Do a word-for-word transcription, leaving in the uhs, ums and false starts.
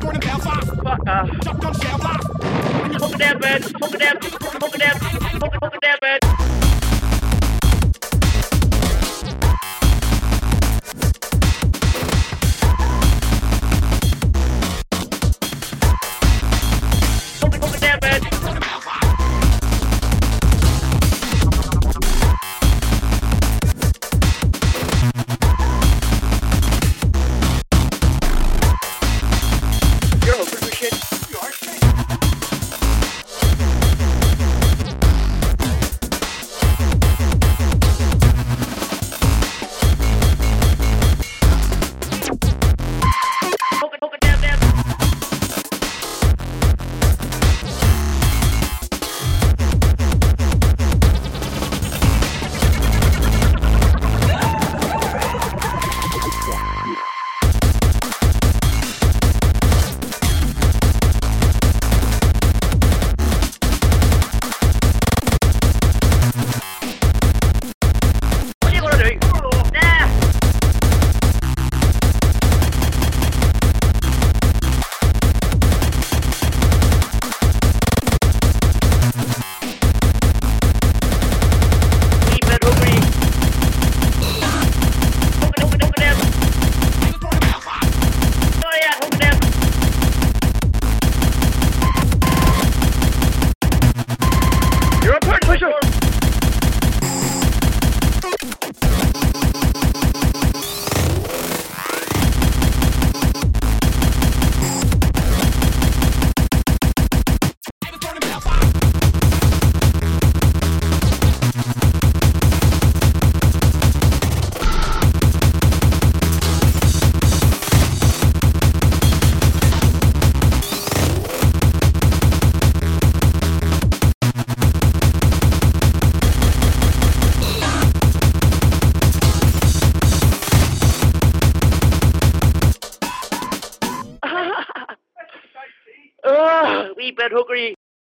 Fuck off. Poke that bed. Poke that. Poke that. Poke, poke that bed. Poke, poke that bed. You're a hooker for shit. You are shit. Poke, poke that bed. What are you gonna do? Nah. Keep it hungry. Poke, poke, poke that. Oh yeah, poke that. You're a turn pusher. Ugh, wee bit hungry.